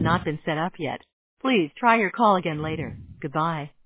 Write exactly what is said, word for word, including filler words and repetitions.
not been set up yet. Please try your call again later. Goodbye.